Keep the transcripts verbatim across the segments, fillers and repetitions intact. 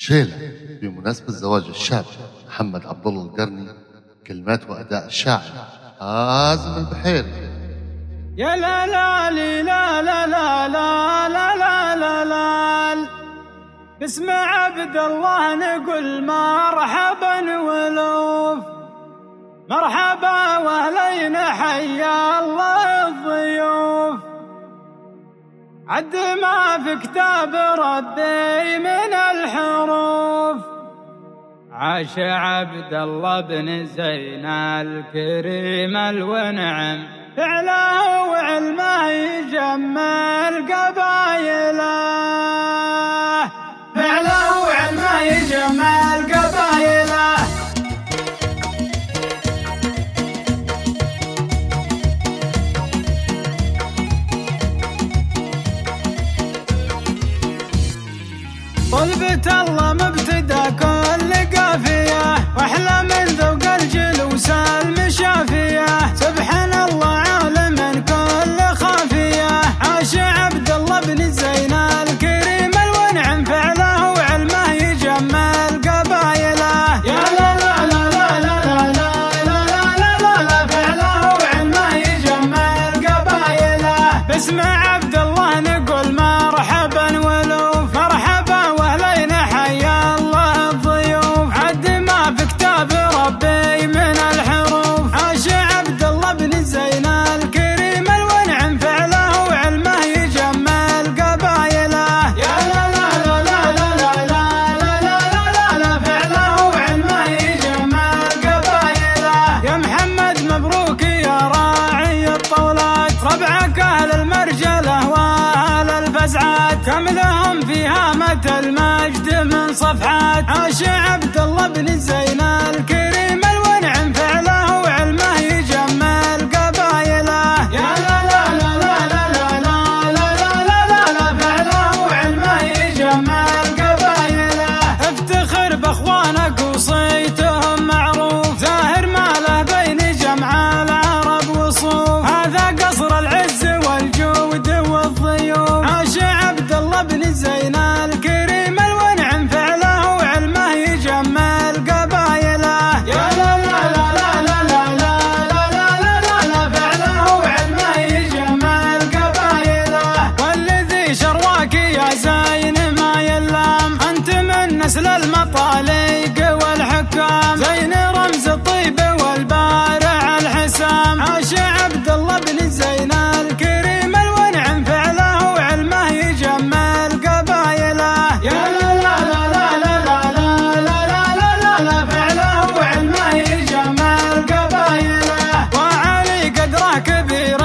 شيلة بمناسبة زواج الشاب محمد عبد الله القرني، كلمات وأداء الشاعر حازم البحيري. يا لا لا لا لا لا لا لا لا لا لا باسم عبد الله نقول مرحبا ولوف، مرحبا واهلين حيا الله الضيوف، عد ما في كتاب ربي من الحروف، عاش عبد الله بن زين الكريم الونعم، فعله وعلمه يجمل قبايله، فعله وعلمه يجمل قبايله. طلبة الله مبتدى كل قافية، واحلى من ذوق الجلوس المشافية، سبحان الله عالم كل خافية، عاش عبد الله بن زين الكريم الونعم، فعله وعلمه يجمل قبايله. يا لا لا لا لا لا لا لا لا لا لا فعله وعلمه يجمل قبايله، باسم عبد الله نقول مرحبا ولوف، مرحبا واهلين حيا الله الضيوف، عد ما في كتاب ربي من الحروف، عاش عبد الله بن زين الكريم الونعم، فعله وعلمه يجمل قبايله. يا لا لا لا لا لا لا لا لا لا لا فعله وعلمه يجمل قبايله. يا محمد مبروك يا راعي الطولات، ربعك اهل المرجله واهل الفزعات، كم لهم في هامة المجد من صفحات، عاش عبد الله بن زين الكريم الونعم، فعله وعلمه يجمل قبايله. يا لا لا لا لا لا لا لا لا لا لا فعله وعلمه يجمل قبايله. افتخر باخوانك وصيتهم معروف، زاهر ما له بين جمع العرب وصوف، هذا قصر العز والجود والضيوف، عاش عبد الله بن زين الكريم الونعم، فعله وعلمه يجمل قبايله. يا لا لا لا لا لا لا لا لا لا لا فعله وعلمه يجمل قبايله. والذي شرواك يا زين ما يلام، انت من نسل المطالق والحكام، زين رمز الطيب والبارع الحسام، عاش عبد الله بن زين الكريم الونعم، فعله وعلمه يجمل قبايله. يا لا لا لا لا لا لا لا لا لا لا فعله وعلمه يجمل قبايله. وعلي قدره كبير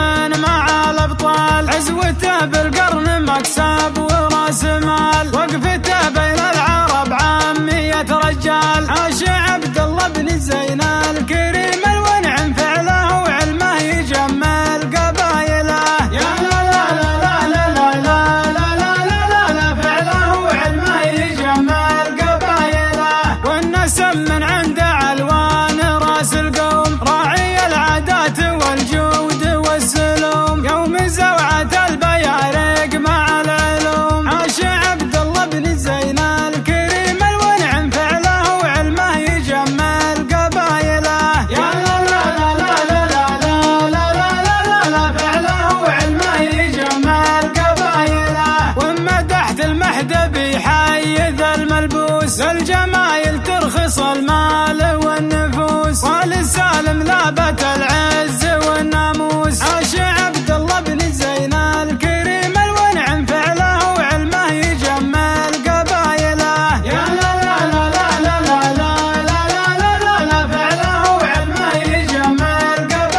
مع الابطال، عزوته بالقرن مكسب وراس مال، وقفته بين العرب عامية رجال، عاش عبد الله بن زين الكريم الونعم، فعله وعلمه يجمل قبايله. يا لا لا لا لا لا لا لا لا لا لا فعله وعلمه يجمل قبايله. والنسب من عند علوان راس القوم، راعي العادات والجود والسلوم، يوم زوعة البيارق مع العلوم، عاش عبد الله بن زين الكريم الونعم، فعله وعلمه يجمل قبايله. يا لا لا لا لا لا لا لا لا لا لا فعله وعلمه يجمل قبايله. ومدحت المحدب يحيذ الملبوس، الجمايل ترخص المال والنفوس، وللسالم لابت العز والناموس، عاش عبد الله بن زين الكريم الونعم، فعله وعلمه يجمل قبايله. يا لا لا لا لا لا لا لا لا لا لا فعله وعلمه يجمل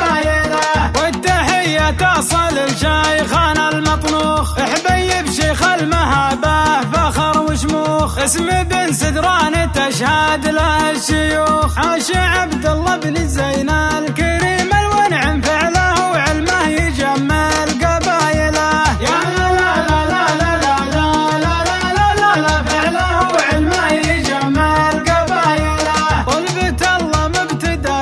قبايله. والتحية تصل لشيخنا المطنوخ، حبيب شيخ المهابة فخر وشموخ، اسم بن سدران تشهد له الشيوخ، عاش عبد الله بن زين الكريم الونعم، فعله وعلمه يجمل قبايله. يا لا لا لا لا لا لا لا لا لا لا فعله وعلمه يجمل قبايله. طلبة الله مبتدى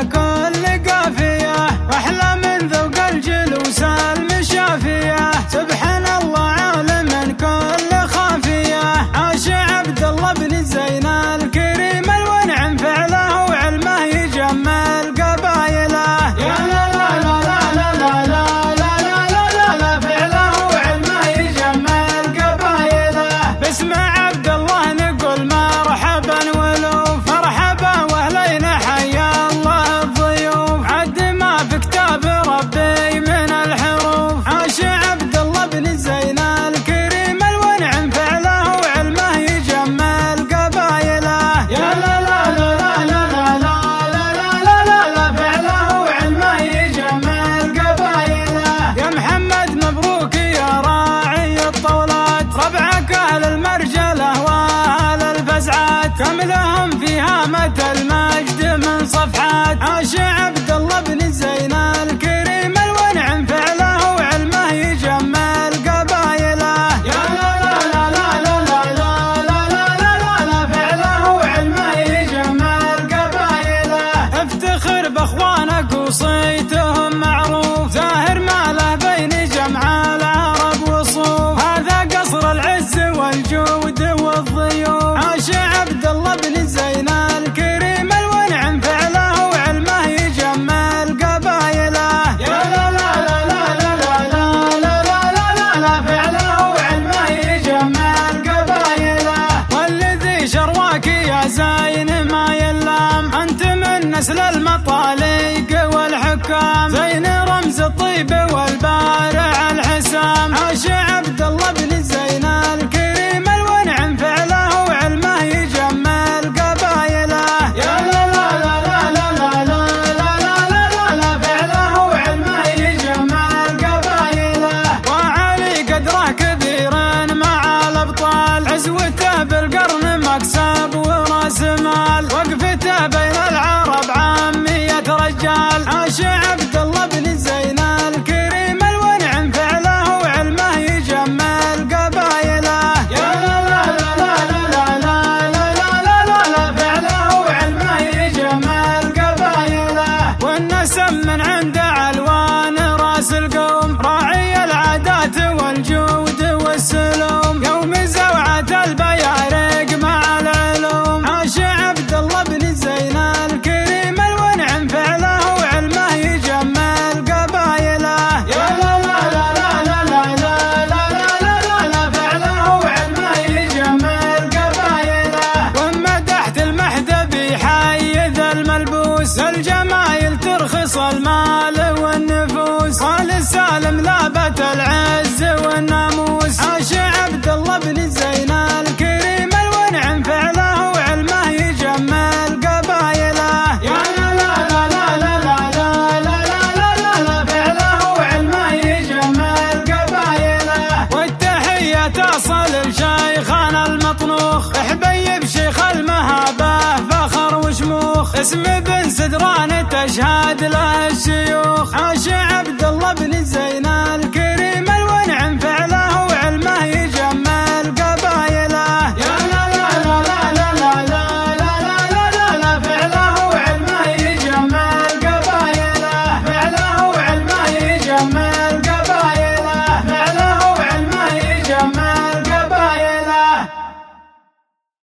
كل قافية، واحلى من ذوق الجلوس المشافية، سبحان الله عالم كل خافية، عاش عبد الله بن زين زين الكريم الونعم فعله وعلمه يجمل قبايله. يا لا لا لا لا لا لا لا لا لا لا لا فعله وعلمه يجمل قبايله. باسم عبد الله نقول مرحبا ولوف مرحبا واهلين حيا الله الضيوف. عد ما في كتاب ربي من الحروف عاش عبد الله بن زين الكريم الونعم فعله وعلمه يجمل قبايله. يا لا لا لا لا لا لا لا لا لا لا لا فعله وعلمه يجمل قبايله. يا محمد مبروك يا راعي الطولات ربعك اهل المرجله واهل الفزعات كملهم في هامة المجد من صفحات. عاش عبد الله بن زين الكريم الونعم فعله وعلمه يجمل قبايله. يا لا لا لا لا لا لا لا لا لا لا لا فعله وعلمه يجمل قبايله. افتخر باخوانك وصيتهم معروف زاهر ما له بين جمع العرب وصوف. هذا قصر العز والجود والضيوف. عاش عبد الله بن زين الكريم الونعم فعله وعلمه يجمل قبايله. يا لا لا لا لا لا لا لا لا لا لا لا فعله وعلمه يجمل قبايله. والذي شرواك يا زين ما يلام انت من نسل المطالق والحكام زين رمز الطيب والبارع الحسام. عاش عبد الله بن زين الكريم الونعم فعله وعلمه يجمل قبايله. يا لا لا لا لا لا لا لا لا لا لا لا فعله وعلمه يجمل قبايله. وعلي قدره كبير مع الابطال عزوته بالقرن مكسب وراس مال وقفته بين العرب عامية رجال. عاش عبد الله بن زين الكريم الونعم فعله وعلمه يجمل قبايله. يا لا لا لا لا لا لا لا لا لا لا لا فعله وعلمه يجمل قبايله. والنسم من عند علوان راس القوم راعي العادات والجود والسلوم يوم زوعة البيارق مع العلوم. عاش عبد الله بن زين الكريم الونعم فعله وعلمه يجمل قبايله. يا لا لا لا لا لا لا لا لا لا لا لا فعله وعلمه يجمل قبايله. ومدحت المحدب يحيذ الملبوس الجمايل ترخص المال والنفوس قال السالم لابت العز والناموس. عاش عبد الله بن زين الكريم الونعم فعله وعلمه يجمل قبايله. يا لا لا لا لا لا لا لا لا لا لا لا فعله وعلمه يجمل قبايله. والتحية تصل لشيخنا المطنوخ حبيب شيخ المهابة فخر وشموخ اسم بن سدران تشهد له الشيوخ. عاش